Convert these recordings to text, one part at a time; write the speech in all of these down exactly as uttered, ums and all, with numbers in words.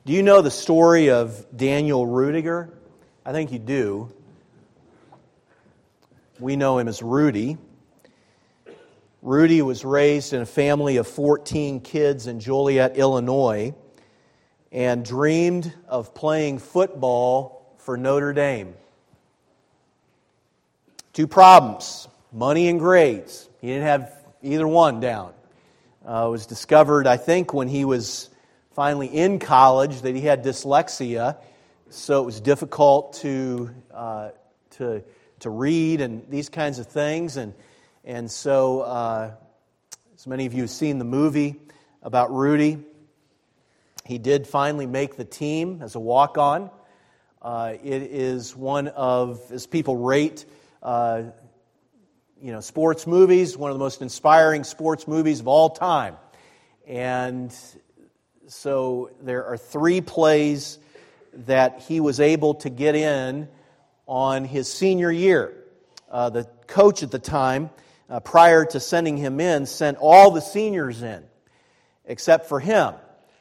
Do you know the story of Daniel Rudiger? I think you do. We know him as Rudy. Rudy was raised in a family of fourteen kids in Joliet, Illinois, and dreamed of playing football for Notre Dame. Two problems, money and grades. He didn't have either one down. Uh, it was discovered, I think, when he was finally in college that he had dyslexia, so it was difficult to uh, to to read and these kinds of things. And and so, uh, as many of you have seen the movie about Rudy, he did finally make the team as a walk-on. Uh, it is one of, as people rate, uh, you know, sports movies, one of the most inspiring sports movies of all time. And so there are three plays that he was able to get in on his senior year. Uh, the coach at the time, uh, prior to sending him in, sent all the seniors in, except for him.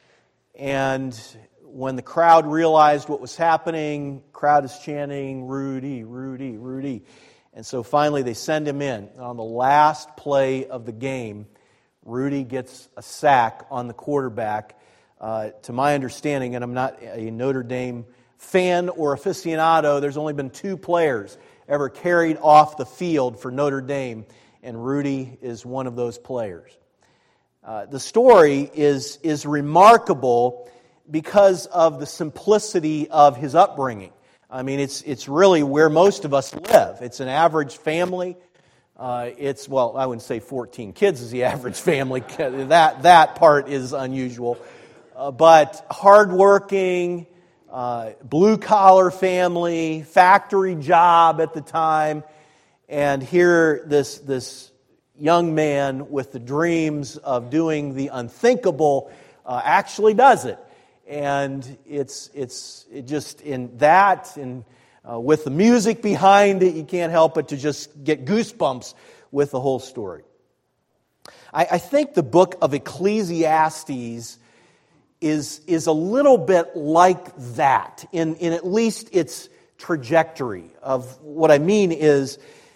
And when the crowd realized what was happening, crowd is chanting, "Rudy, Rudy, Rudy." And so finally they send him in. And on the last play of the game, Rudy gets a sack on the quarterback. Uh, to my understanding, and I'm not a Notre Dame fan or aficionado, there's only been two players ever carried off the field for Notre Dame, and Rudy is one of those players. Uh, the story is, is remarkable because of the simplicity of his upbringing. I mean, it's it's really where most of us live. It's an average family. Uh, it's, well, I wouldn't say fourteen kids is the average family. That, that part is unusual. Uh, but hardworking, uh, blue-collar family, factory job at the time, and here this this young man with the dreams of doing the unthinkable uh, actually does it. And it's it's it just in that, and uh, with the music behind it, you can't help but to just get goosebumps with the whole story. I, I think the book of Ecclesiastes is is a little bit like that in, in at least its trajectory. Of what I mean is,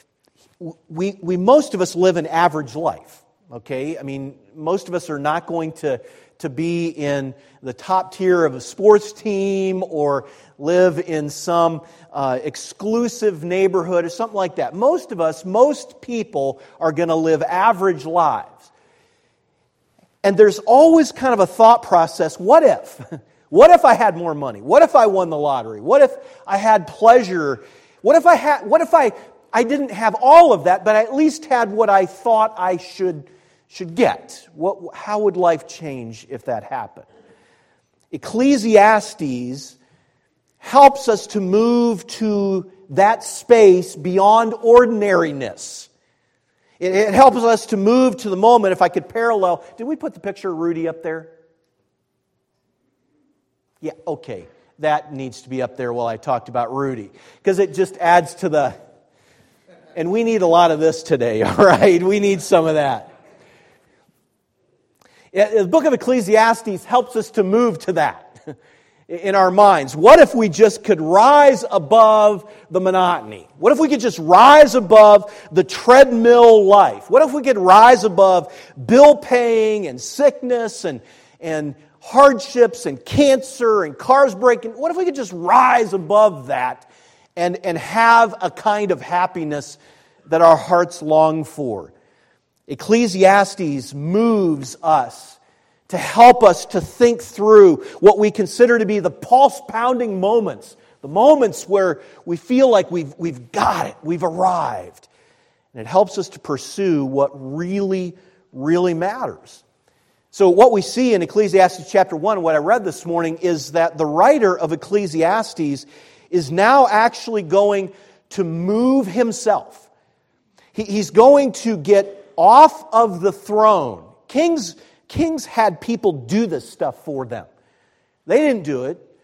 we we most of us live an average life. Okay, I mean, most of us are not going to to be in the top tier of a sports team or live in some uh, exclusive neighborhood or something like that. Most of us, most people are going to live average lives. And there's always kind of a thought process, what if? What if I had more money? What if I won the lottery? What if I had pleasure? What if I had what if I I didn't have all of that, but I at least had what I thought I should should get? What how would life change if that happened? Ecclesiastes helps us to move to that space beyond ordinariness. It, it helps us to move to the moment. If I could parallel, did we put the picture of Rudy up there? Yeah, okay. That needs to be up there while I talked about Rudy, because it just adds to the, and we need a lot of this today, all right? We need some of that. The book of Ecclesiastes helps us to move to that in our minds. What if we just could rise above the monotony? What if we could just rise above the treadmill life? What if we could rise above bill paying and sickness and, and hardships and cancer and cars breaking? What if we could just rise above that and, and have a kind of happiness that our hearts long for? Ecclesiastes moves us to help us to think through what we consider to be the pulse-pounding moments, the moments where we feel like we've, we've got it, we've arrived. And it helps us to pursue what really, really matters. So what we see in Ecclesiastes chapter one, what I read this morning, is that the writer of Ecclesiastes is now actually going to move himself. He, he's going to get off of the throne. Kings, kings had people do this stuff for them. They didn't do it.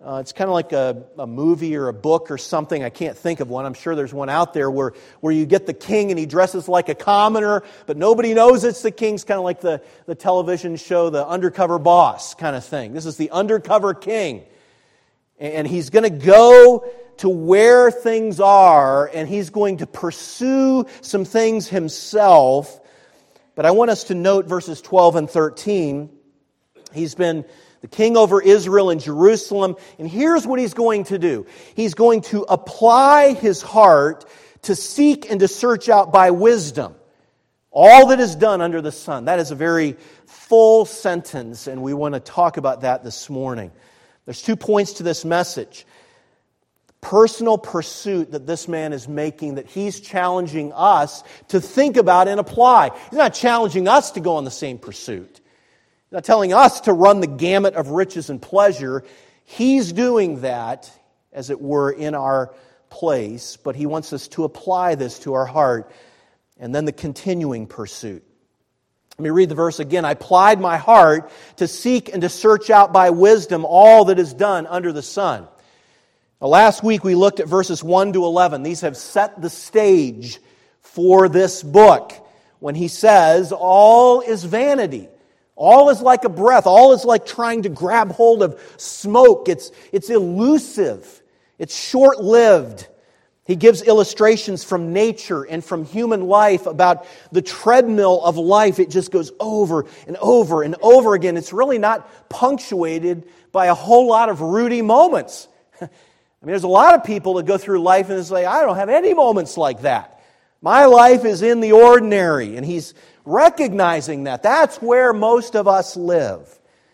Uh, it's kind of like a, a movie or a book or something. I can't think of one. I'm sure there's one out there where, where you get the king and he dresses like a commoner, but nobody knows it's the king. It's kind of like the, the television show, The Undercover Boss kind of thing. This is the undercover king. And he's going to go to where things are, and he's going to pursue some things himself. But I want us to note verses twelve and thirteen. He's been the king over Israel and Jerusalem, and here's what he's going to do. He's going to apply his heart to seek and to search out by wisdom all that is done under the sun. That is a very full sentence, and we want to talk about that this morning. There's two points to this message. Personal pursuit that this man is making, that he's challenging us to think about and apply. He's not challenging us to go on the same pursuit. He's not telling us to run the gamut of riches and pleasure. He's doing that, as it were, in our place, but he wants us to apply this to our heart. And then the continuing pursuit. Let me read the verse again. I applied my heart to seek and to search out by wisdom all that is done under the sun. Now, last week we looked at verses one to eleven. These have set the stage for this book. When he says, all is vanity. All is like a breath. All is like trying to grab hold of smoke. It's, it's elusive. It's short-lived. He gives illustrations from nature and from human life about the treadmill of life. It just goes over and over and over again. It's really not punctuated by a whole lot of rooty moments. I mean, there's a lot of people that go through life and say, I don't have any moments like that. My life is in the ordinary. And he's recognizing that. That's where most of us live.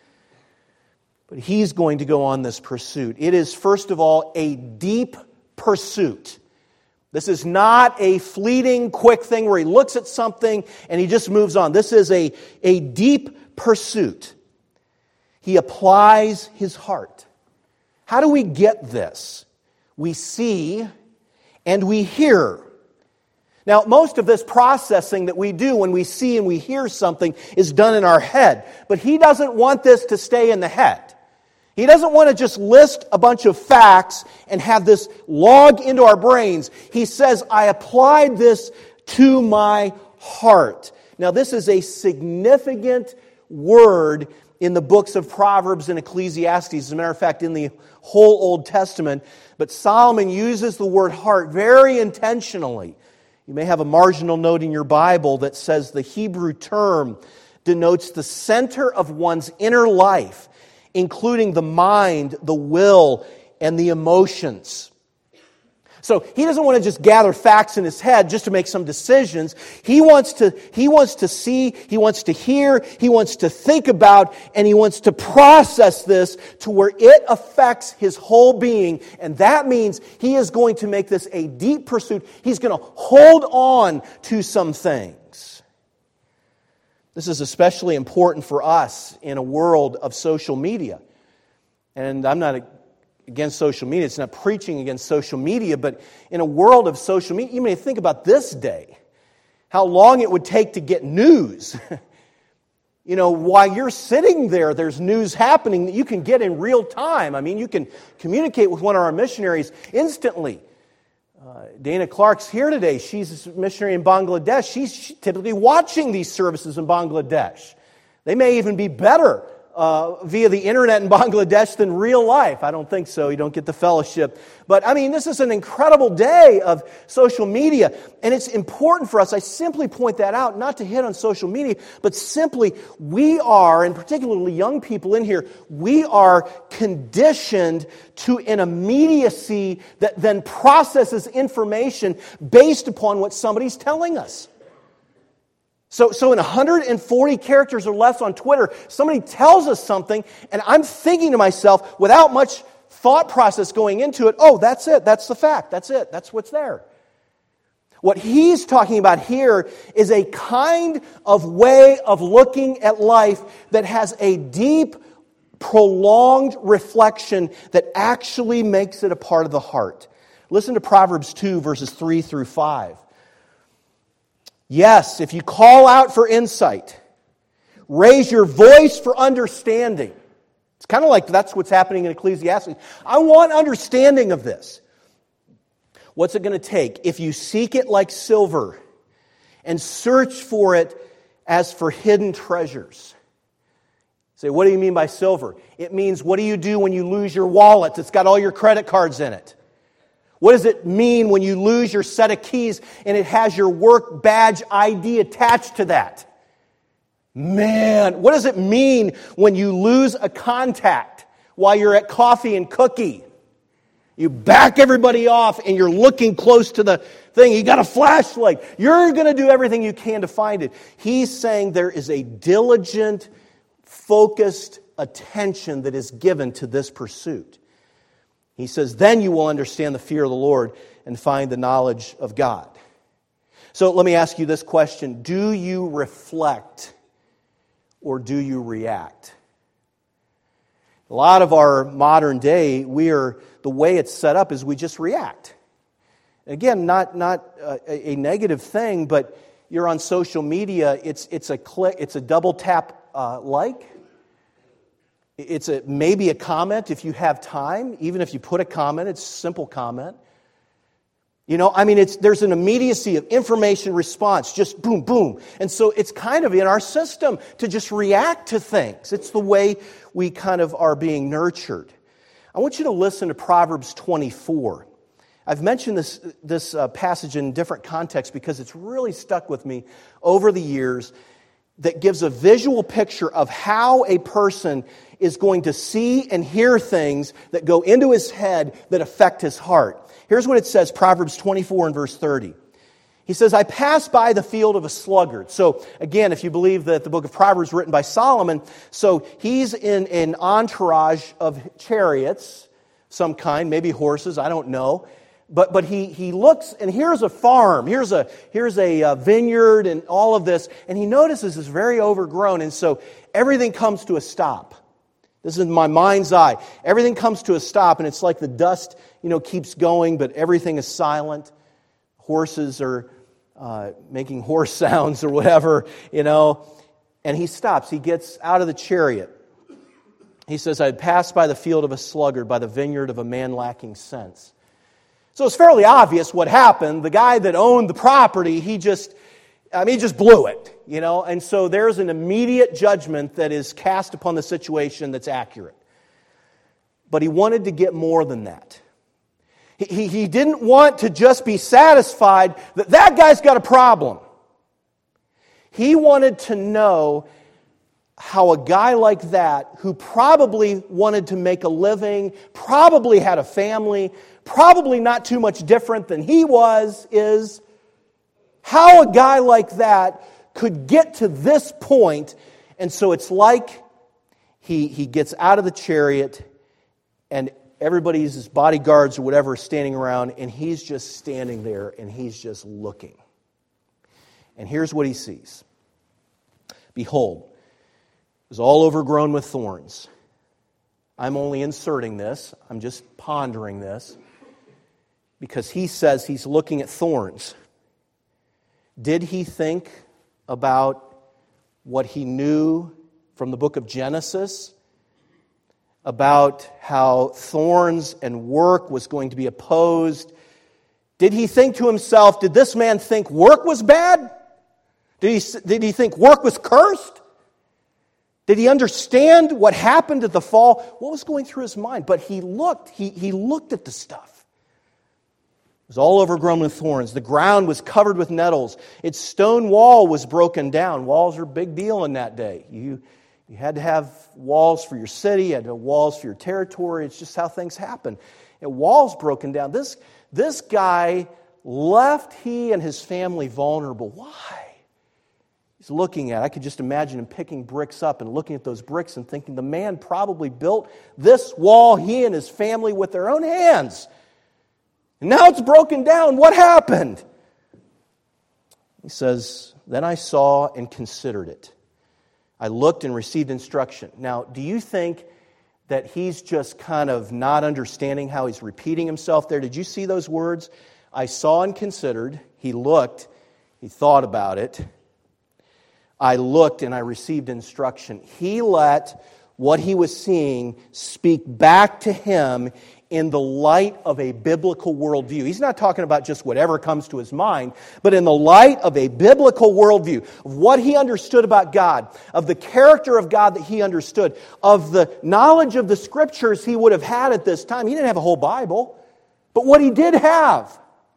But he's going to go on this pursuit. It is, first of all, a deep pursuit. This is not a fleeting, quick thing where he looks at something and he just moves on. This is a, a deep pursuit. He applies his heart. How do we get this? We see and we hear. Now, most of this processing that we do when we see and we hear something is done in our head. But he doesn't want this to stay in the head. He doesn't want to just list a bunch of facts and have this log into our brains. He says, I applied this to my heart. Now, this is a significant word in the books of Proverbs and Ecclesiastes. As a matter of fact, in the whole Old Testament. But Solomon uses the word heart very intentionally. You may have a marginal note in your Bible that says the Hebrew term denotes the center of one's inner life, including the mind, the will, and the emotions. So he doesn't want to just gather facts in his head just to make some decisions. He wants to, he wants to see, he wants to hear, he wants to think about, and he wants to process this to where it affects his whole being. And that means he is going to make this a deep pursuit. He's going to hold on to some things. This is especially important for us in a world of social media. And I'm not against social media. It's not preaching against social media, but in a world of social media, you may think about this day, how long it would take to get news. You know, while you're sitting there, there's news happening that you can get in real time. I mean, you can communicate with one of our missionaries instantly. Uh, Dana Clark's here today. She's a missionary in Bangladesh. She's typically watching these services in Bangladesh. They may even be better uh, via the internet in Bangladesh than real life. I don't think so. You don't get the fellowship. But, I mean, this is an incredible day of social media. And it's important for us. I simply point that out, not to hit on social media, but simply we are, and particularly young people in here, we are conditioned to an immediacy that then processes information based upon what somebody's telling us. So, so in one hundred forty characters or less on Twitter, somebody tells us something, and I'm thinking to myself, without much thought process going into it, oh, that's it, that's the fact, that's it, that's what's there. What he's talking about here is a kind of way of looking at life that has a deep, prolonged reflection that actually makes it a part of the heart. Listen to Proverbs two, verses three through five. Yes, if you call out for insight, raise your voice for understanding. It's kind of like that's what's happening in Ecclesiastes. I want understanding of this. What's it going to take? If you seek it like silver and search for it as for hidden treasures. Say, what do you mean by silver? It means, what do you do when you lose your wallet that's got all your credit cards in it? What does it mean when you lose your set of keys and it has your work badge I D attached to that? Man, what does it mean when you lose a contact while you're at coffee and cookie? You back everybody off and you're looking close to the thing. You got a flashlight. You're going to do everything you can to find it. He's saying there is a diligent, focused attention that is given to this pursuit. He says, then you will understand the fear of the Lord and find the knowledge of God. So let me ask you this question. Do you reflect or do you react? A lot of our modern day, we are, the way it's set up is we just react. Again, not, not a, a negative thing, but you're on social media, it's, it's a click, it's a double tap uh, like. It's a, maybe a comment if you have time. Even if you put a comment, it's a simple comment. You know, I mean, it's there's an immediacy of information response, just boom, boom. And so it's kind of in our system to just react to things. It's the way we kind of are being nurtured. I want you to listen to Proverbs twenty-four. I've mentioned this, this uh, passage in different contexts because it's really stuck with me over the years, that gives a visual picture of how a person is going to see and hear things that go into his head that affect his heart. Here's what it says, Proverbs twenty-four and verse thirty. He says, I passed by the field of a sluggard. So again, if you believe that the book of Proverbs is written by Solomon, so he's in an entourage of chariots, some kind, maybe horses, I don't know. But but he he looks, and here's a farm, here's a here's a uh, vineyard and all of this, and he notices it's very overgrown, and so everything comes to a stop. This is my mind's eye. Everything comes to a stop, and it's like the dust, you know, keeps going, but everything is silent. Horses are uh, making horse sounds or whatever, you know, and he stops. He gets out of the chariot. He says, I had passed by the field of a sluggard, by the vineyard of a man lacking sense. So it's fairly obvious what happened. The guy that owned the property, he just, I mean, he just blew it, you know. And so there's an immediate judgment that is cast upon the situation that's accurate. But he wanted to get more than that. He, he, he didn't want to just be satisfied that that guy's got a problem. He wanted to know how a guy like that, who probably wanted to make a living, probably had a family, probably not too much different than he was, is how a guy like that could get to this point. And so it's like he, he gets out of the chariot and everybody's, his bodyguards or whatever, are standing around, and he's just standing there and he's just looking. And here's what he sees. Behold, it was all overgrown with thorns. I'm only inserting this. I'm just pondering this. Because he says he's looking at thorns. Did he think about what he knew from the book of Genesis? About how thorns and work was going to be opposed? Did he think to himself, did this man think work was bad? Did he, did he think work was cursed? Did he understand what happened at the fall? What was going through his mind? But he looked, he, he looked at the stuff. It was all overgrown with thorns. The ground was covered with nettles. Its stone wall was broken down. Walls are a big deal in that day. You, you had to have walls for your city. You had to have walls for your territory. It's just how things happen. And walls broken down. This, this guy left he and his family vulnerable. Why? He's looking at, I could just imagine him picking bricks up and looking at those bricks and thinking the man probably built this wall, he and his family, with their own hands. And now it's broken down. What happened? He says, then I saw and considered it. I looked and received instruction. Now, do you think that he's just kind of not understanding how he's repeating himself there? Did you see those words? I saw and considered. He looked. He thought about it. I looked and I received instruction. He let what he was seeing speak back to him in the light of a biblical worldview. He's not talking about just whatever comes to his mind, but in the light of a biblical worldview, of what he understood about God, of the character of God that he understood, of the knowledge of the Scriptures he would have had at this time. He didn't have a whole Bible, but what he did have.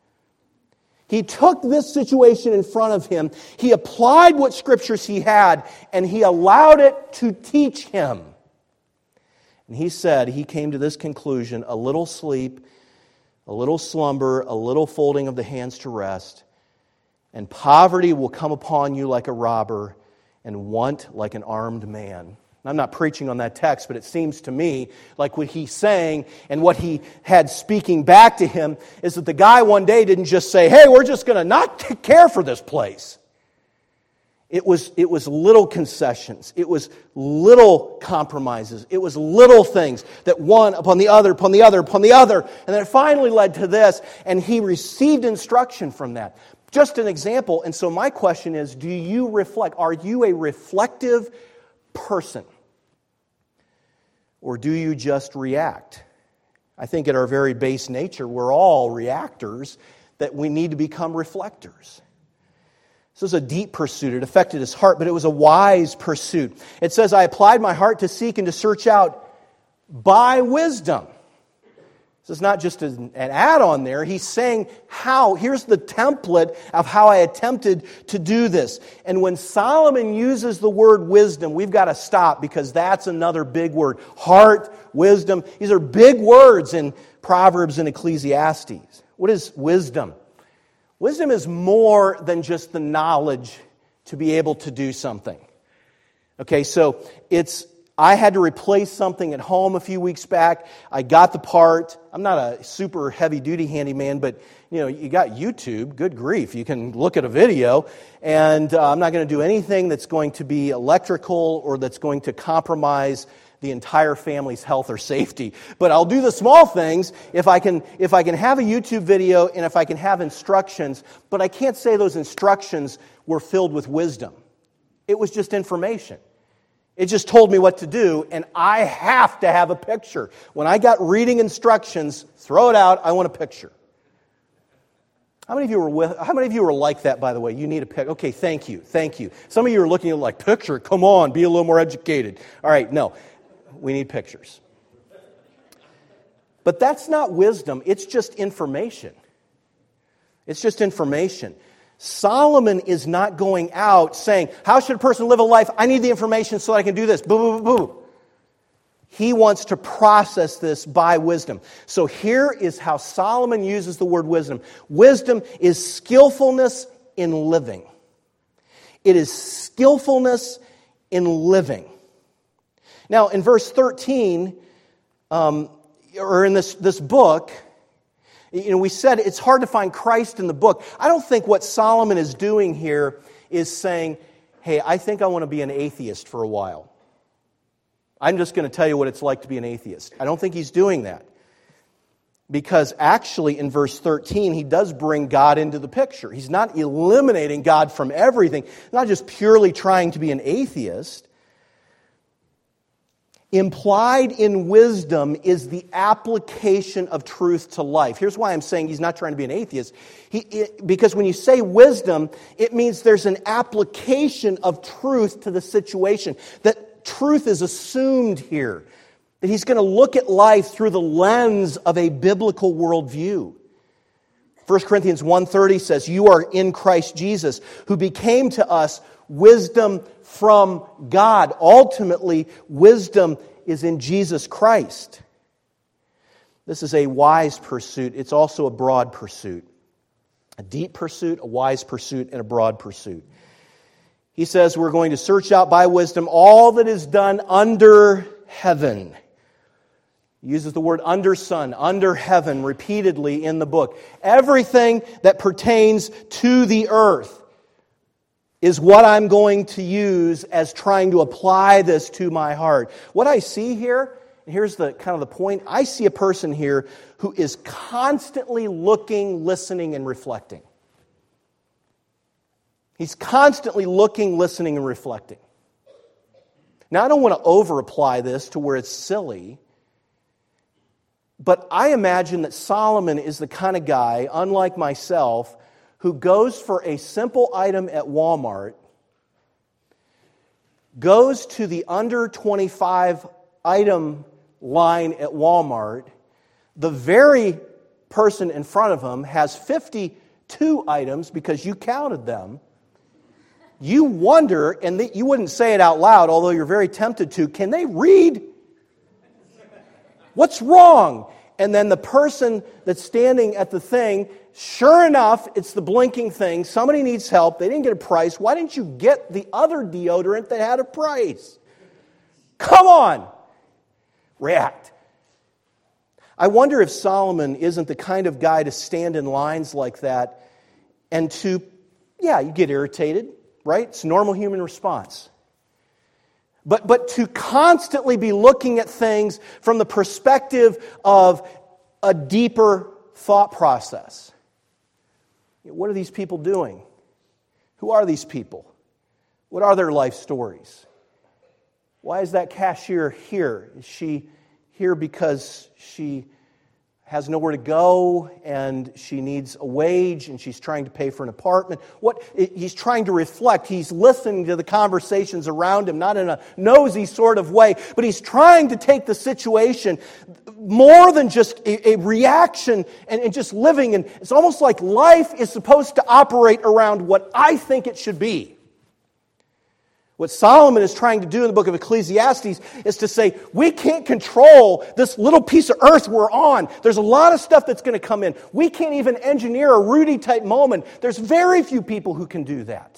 He took this situation in front of him, he applied what Scriptures he had, and he allowed it to teach him. And he said, he came to this conclusion: a little sleep, a little slumber, a little folding of the hands to rest, and poverty will come upon you like a robber, and want like an armed man. I'm not preaching on that text, but it seems to me like what he's saying and what he had speaking back to him is that the guy one day didn't just say, hey, we're just going to not take care for this place. It was, it was little concessions. It was little compromises. It was little things that one upon the other, upon the other, upon the other. And then it finally led to this, and he received instruction from that. Just an example. And so my question is, do you reflect? Are you a reflective person? Or do you just react? I think at our very base nature, we're all reactors, that we need to become reflectors. This was a deep pursuit. It affected his heart, but it was a wise pursuit. It says, I applied my heart to seek and to search out by wisdom. This is not just an add-on there. He's saying how. Here's the template of how I attempted to do this. And when Solomon uses the word wisdom, we've got to stop, because that's another big word. Heart, wisdom. These are big words in Proverbs and Ecclesiastes. What is wisdom? Wisdom is more than just the knowledge to be able to do something. Okay, so it's, I had to replace something at home a few weeks back. I got the part. I'm not a super heavy-duty handyman, but you know, you got YouTube. Good grief, you can look at a video. And uh, I'm not going to do anything that's going to be electrical or that's going to compromise the entire family's health or safety. But I'll do the small things if I can if I can have a YouTube video and if I can have instructions, but I can't say those instructions were filled with wisdom. It was just information. It just told me what to do, and I have to have a picture. When I got reading instructions, throw it out, I want a picture. How many of you were with, how many of you were like that, by the way? You need a picture. Okay, thank you, thank you. Some of you are looking at it like, picture, come on, be a little more educated. All right, no. We need pictures. But that's not wisdom. It's just information. It's just information. Solomon is not going out saying, how should a person live a life? I need the information so that I can do this. Boo, boo, boo, boo. He wants to process this by wisdom. So here is how Solomon uses the word wisdom. Wisdom is skillfulness in living. It is skillfulness in living. Now, in verse thirteen, um, or in this, this book, you know, we said it's hard to find Christ in the book. I don't think what Solomon is doing here is saying, hey, I think I want to be an atheist for a while. I'm just going to tell you what it's like to be an atheist. I don't think he's doing that. Because actually in verse thirteen, he does bring God into the picture. He's not eliminating God from everything. Not just purely trying to be an atheist. Implied in wisdom is the application of truth to life. Here's why I'm saying he's not trying to be an atheist. He, it, because when you say wisdom, it means there's an application of truth to the situation. That truth is assumed here. That he's going to look at life through the lens of a biblical worldview. First Corinthians one thirty says, you are in Christ Jesus, who became to us wisdom from God. Ultimately, wisdom is in Jesus Christ. This is a wise pursuit. It's also a broad pursuit. A deep pursuit, a wise pursuit, and a broad pursuit. He says we're going to search out by wisdom all that is done under heaven. He uses the word under sun, under heaven repeatedly in the book. Everything that pertains to the earth is what I'm going to use as trying to apply this to my heart. What I see here, and here's the kind of the point, I see a person here who is constantly looking, listening, and reflecting. He's constantly looking, listening, and reflecting. Now, I don't want to over-apply this to where it's silly, but I imagine that Solomon is the kind of guy, unlike myself, who goes for a simple item at Walmart, goes to the under twenty-five item line at Walmart, the very person in front of him has fifty-two items because you counted them. You wonder, and the, you wouldn't say it out loud, although you're very tempted to, can they read? What's wrong? And then the person that's standing at the thing, sure enough, it's the blinking thing. Somebody needs help. They didn't get a price. Why didn't you get the other deodorant that had a price? Come on. React. I wonder if Solomon isn't the kind of guy to stand in lines like that and to, yeah, you get irritated, right? It's a normal human response. But, but to constantly be looking at things from the perspective of a deeper thought process. What are these people doing? Who are these people? What are their life stories? Why is that cashier here? Is she here because she has nowhere to go and she needs a wage and she's trying to pay for an apartment? What he's trying to reflect, he's listening to the conversations around him, not in a nosy sort of way, but he's trying to take the situation more than just a, a reaction and, and just living. And it's almost like life is supposed to operate around what I think it should be. What Solomon is trying to do in the book of Ecclesiastes is to say, we can't control this little piece of earth we're on. There's a lot of stuff that's going to come in. We can't even engineer a Rudy-type moment. There's very few people who can do that.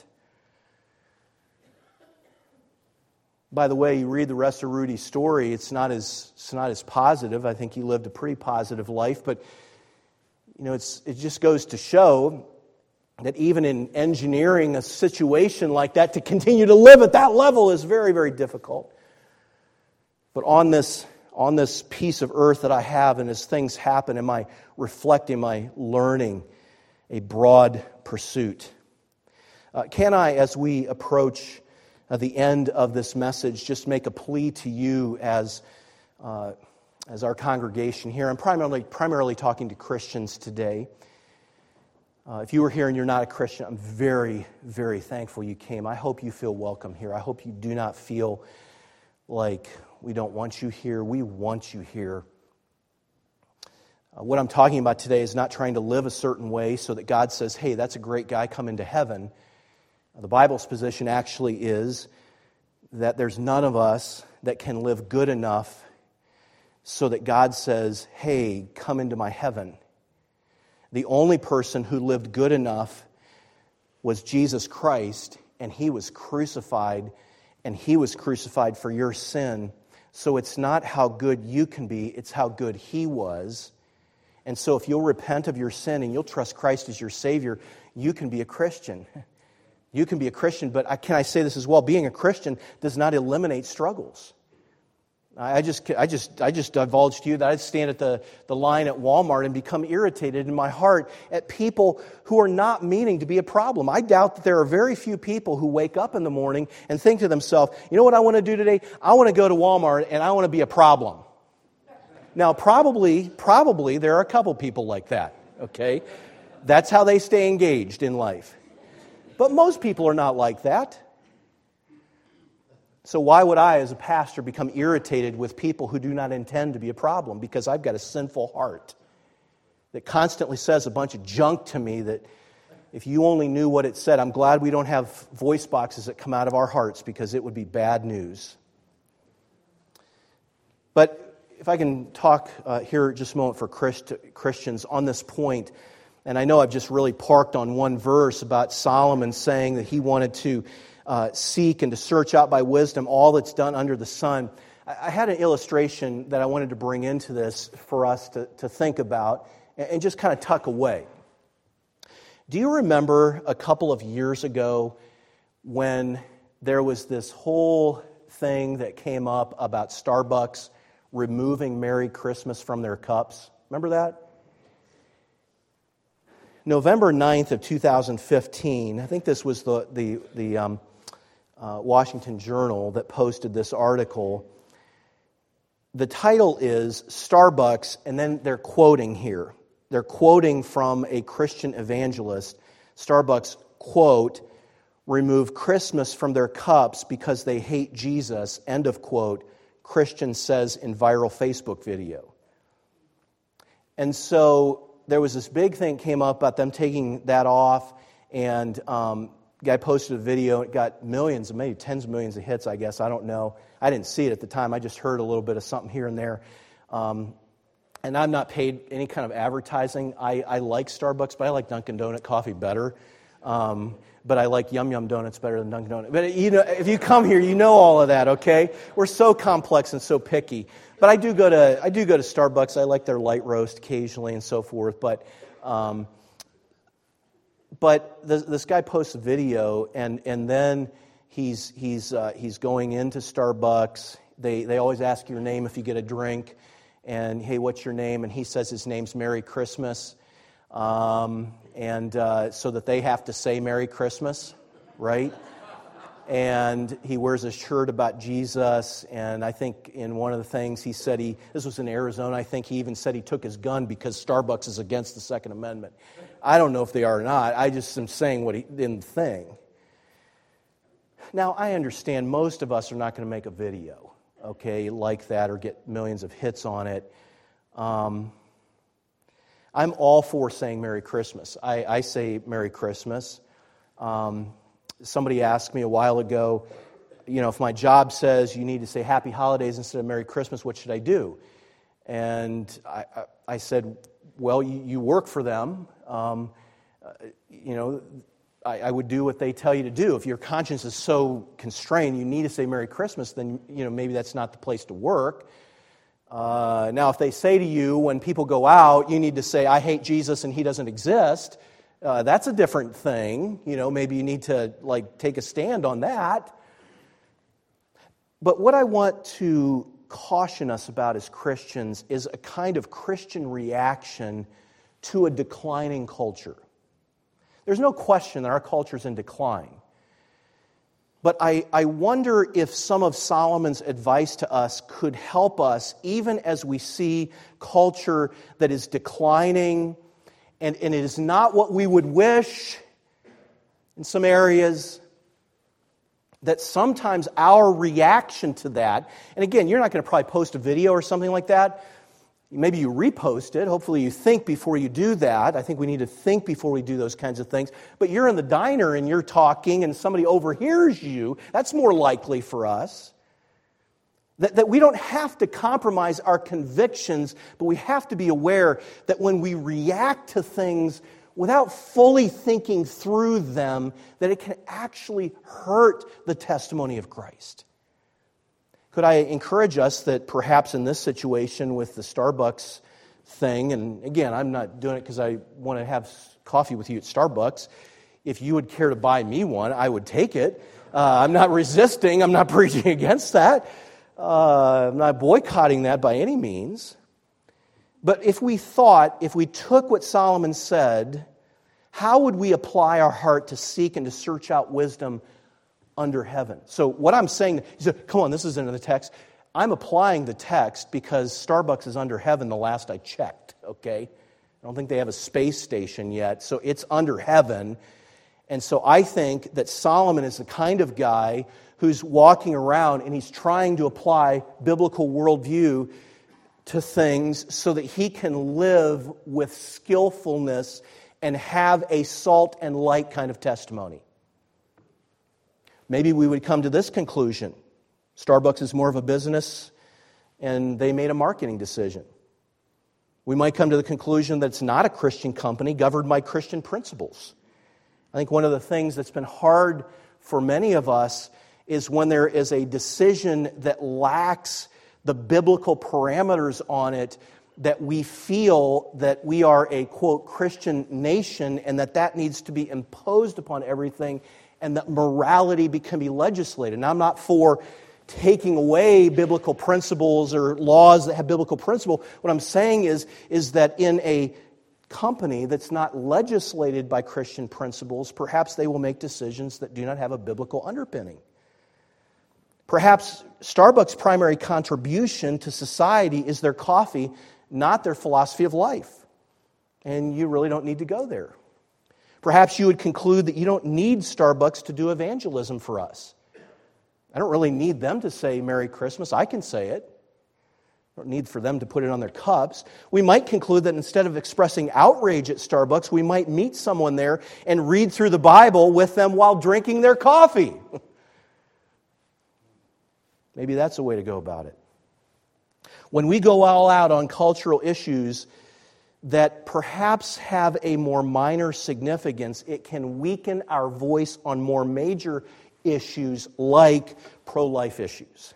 By the way, you read the rest of Rudy's story, it's not as, it's not as positive. I think he lived a pretty positive life, but you know, it's, it just goes to show that even in engineering a situation like that, to continue to live at that level is very, very difficult. But on this, on this piece of earth that I have, and as things happen, am I reflecting, am I learning a broad pursuit? Uh, can I, as we approach uh, the end of this message, just make a plea to you as, uh, as our congregation here? I'm primarily, primarily talking to Christians today. Uh, if you are here and you're not a Christian, I'm very, very thankful you came. I hope you feel welcome here. I hope you do not feel like we don't want you here. We want you here. Uh, what I'm talking about today is not trying to live a certain way so that God says, hey, that's a great guy, come into heaven. Uh, the Bible's position actually is that there's none of us that can live good enough so that God says, hey, come into my heaven. The only person who lived good enough was Jesus Christ, and He was crucified, and He was crucified for your sin. So it's not how good you can be, it's how good He was. And so if you'll repent of your sin and you'll trust Christ as your Savior, you can be a Christian. You can be a Christian, but I, can I say this as well? Being a Christian does not eliminate struggles. I just, I just, I just divulged to you that I'd stand at the, the line at Walmart and become irritated in my heart at people who are not meaning to be a problem. I doubt that there are very few people who wake up in the morning and think to themselves, you know what I want to do today? I want to go to Walmart and I want to be a problem. Now, probably, probably there are a couple people like that, okay? That's how they stay engaged in life. But most people are not like that. So why would I, as a pastor, become irritated with people who do not intend to be a problem? Because I've got a sinful heart that constantly says a bunch of junk to me that if you only knew what it said, I'm glad we don't have voice boxes that come out of our hearts because it would be bad news. But if I can talk uh, here just a moment for Christ- Christians on this point, and I know I've just really parked on one verse about Solomon saying that he wanted to Uh, seek and to search out by wisdom all that's done under the sun. I, I had an illustration that I wanted to bring into this for us to, to think about and, and just kind of tuck away. Do you remember a couple of years ago when there was this whole thing that came up about Starbucks removing Merry Christmas from their cups? Remember that? November ninth of two thousand fifteen, I think this was the the the um, uh, Washington Journal that posted this article. The title is Starbucks, and then they're quoting here. They're quoting from a Christian evangelist. Starbucks, quote, remove Christmas from their cups because they hate Jesus, end of quote, Christian says in viral Facebook video. And so there was this big thing that came up about them taking that off, and um, the guy posted a video. It got millions, maybe tens of millions of hits, I guess. I don't know. I didn't see it at the time. I just heard a little bit of something here and there. Um, and I'm not paid any kind of advertising. I, I like Starbucks, but I like Dunkin' Donut coffee better. Um, but I like Yum Yum Donuts better than Dunkin' Donuts. But you know, if you come here, you know all of that, okay? We're so complex and so picky. But I do go to I do go to Starbucks. I like their light roast occasionally and so forth. But um, but this, this guy posts a video, and and then he's he's uh, he's going into Starbucks. They they always ask your name if you get a drink, and hey, what's your name? And he says his name's Merry Christmas. Um, and uh, so that they have to say Merry Christmas, right? And he wears a shirt about Jesus, and I think in one of the things he said he, this was in Arizona, I think he even said he took his gun because Starbucks is against the Second Amendment. I don't know if they are or not, I just am saying what he didn't think. Now, I understand most of us are not going to make a video, okay, like that or get millions of hits on it. Um... I'm all for saying Merry Christmas. I, I say Merry Christmas. Um, somebody asked me a while ago, you know, if my job says you need to say Happy Holidays instead of Merry Christmas, what should I do? And I, I, I said, well, you, you work for them. Um, uh, you know, I, I would do what they tell you to do. If your conscience is so constrained, you need to say Merry Christmas, then, you know, maybe that's not the place to work. Uh, now, if they say to you when people go out, you need to say, I hate Jesus and he doesn't exist, uh, that's a different thing. You know, maybe you need to, like, take a stand on that. But what I want to caution us about as Christians is a kind of Christian reaction to a declining culture. There's no question that our culture is in decline. But I, I wonder if some of Solomon's advice to us could help us, even as we see culture that is declining, and, and it is not what we would wish in some areas, that sometimes our reaction to that, and again, you're not going to probably post a video or something like that. Maybe you repost it. Hopefully you think before you do that. I think we need to think before we do those kinds of things. But you're in the diner and you're talking and somebody overhears you. That's more likely for us. That, that we don't have to compromise our convictions, but we have to be aware that when we react to things without fully thinking through them, that it can actually hurt the testimony of Christ. Could I encourage us that perhaps in this situation with the Starbucks thing, and again, I'm not doing it because I want to have coffee with you at Starbucks. If you would care to buy me one, I would take it. Uh, I'm not resisting. I'm not preaching against that. Uh, I'm not boycotting that by any means. But if we thought, if we took what Solomon said, how would we apply our heart to seek and to search out wisdom under heaven? So what I'm saying, you said, come on, this is in the text. I'm applying the text because Starbucks is under heaven the last I checked, okay? I don't think they have a space station yet, so it's under heaven. And so I think that Solomon is the kind of guy who's walking around and he's trying to apply biblical worldview to things so that he can live with skillfulness and have a salt and light kind of testimony. Maybe we would come to this conclusion. Starbucks is more of a business, and they made a marketing decision. We might come to the conclusion that it's not a Christian company governed by Christian principles. I think one of the things that's been hard for many of us is when there is a decision that lacks the biblical parameters on it, that we feel that we are a, quote, Christian nation, and that that needs to be imposed upon everything, and that morality can be legislated. Now, I'm not for taking away biblical principles or laws that have biblical principle. What I'm saying is, is that in a company that's not legislated by Christian principles, perhaps they will make decisions that do not have a biblical underpinning. Perhaps Starbucks' primary contribution to society is their coffee, not their philosophy of life. And you really don't need to go there. Perhaps you would conclude that you don't need Starbucks to do evangelism for us. I don't really need them to say Merry Christmas. I can say it. I don't need for them to put it on their cups. We might conclude that instead of expressing outrage at Starbucks, we might meet someone there and read through the Bible with them while drinking their coffee. Maybe that's a way to go about it. When we go all out on cultural issues that perhaps have a more minor significance, it can weaken our voice on more major issues like pro-life issues.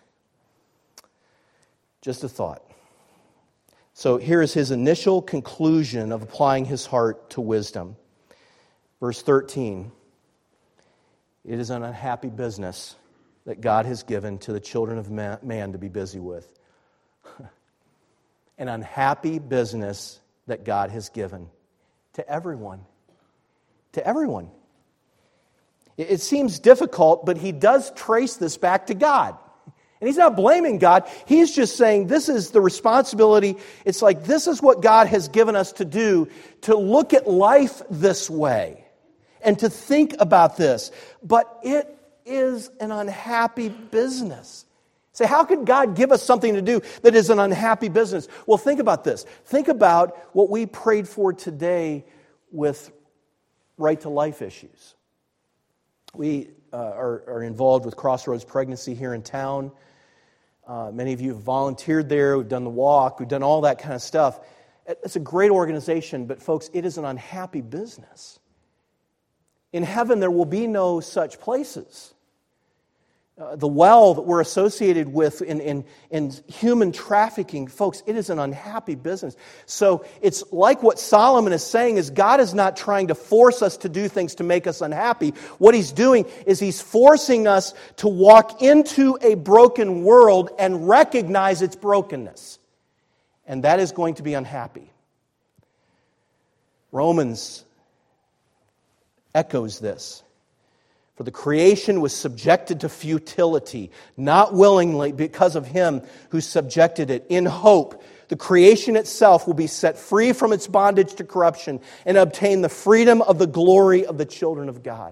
Just a thought. So here is his initial conclusion of applying his heart to wisdom. Verse thirteen. It is an unhappy business that God has given to the children of man to be busy with. An unhappy business that God has given to everyone. To everyone. It seems difficult, but he does trace this back to God. And he's not blaming God. He's just saying this is the responsibility. It's like this is what God has given us to do, to look at life this way and to think about this. But it is an unhappy business. Say, how could God give us something to do that is an unhappy business? Well, think about this. Think about what we prayed for today with right to life issues. We uh, are, are involved with Crossroads Pregnancy here in town. Uh, many of you have volunteered there. We've done the walk. We've done all that kind of stuff. It's a great organization, but folks, it is an unhappy business. In heaven, there will be no such places. Uh, the well that we're associated with in, in, in human trafficking, folks, it is an unhappy business. So it's like what Solomon is saying is God is not trying to force us to do things to make us unhappy. What he's doing is he's forcing us to walk into a broken world and recognize its brokenness. And that is going to be unhappy. Romans echoes this. For the creation was subjected to futility, not willingly because of him who subjected it. In hope, the creation itself will be set free from its bondage to corruption and obtain the freedom of the glory of the children of God.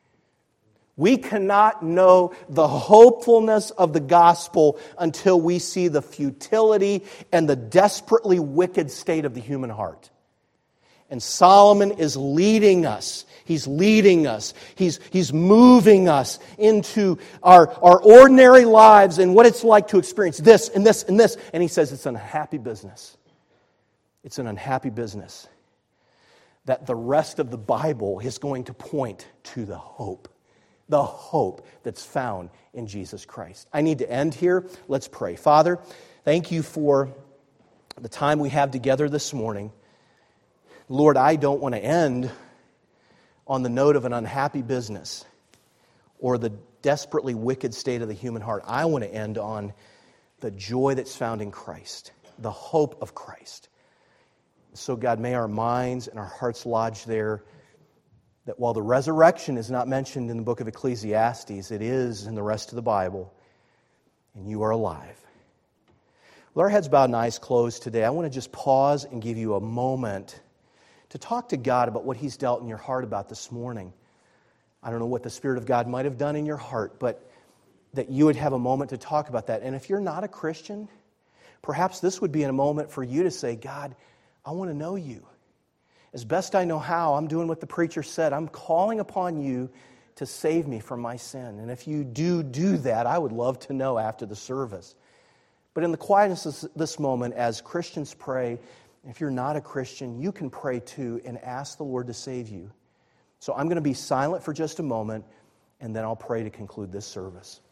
We cannot know the hopefulness of the gospel until we see the futility and the desperately wicked state of the human heart. And Solomon is leading us. He's leading us. He's, he's moving us into our, our ordinary lives and what it's like to experience this and this and this. And he says it's an unhappy business. It's an unhappy business. That the rest of the Bible is going to point to the hope. The hope that's found in Jesus Christ. I need to end here. Let's pray. Father, thank you for the time we have together this morning. Lord, I don't want to end on the note of an unhappy business or the desperately wicked state of the human heart. I want to end on the joy that's found in Christ, the hope of Christ. So God, may our minds and our hearts lodge there, that while the resurrection is not mentioned in the book of Ecclesiastes, it is in the rest of the Bible, and you are alive. With our heads bowed and eyes closed today, I want to just pause and give you a moment to talk to God about what He's dealt in your heart about this morning. I don't know what the Spirit of God might have done in your heart, but that you would have a moment to talk about that. And if you're not a Christian, perhaps this would be a moment for you to say, God, I want to know you. As best I know how, I'm doing what the preacher said. I'm calling upon you to save me from my sin. And if you do do that, I would love to know after the service. But in the quietness of this moment, as Christians pray, if you're not a Christian, you can pray too and ask the Lord to save you. So I'm going to be silent for just a moment, and then I'll pray to conclude this service.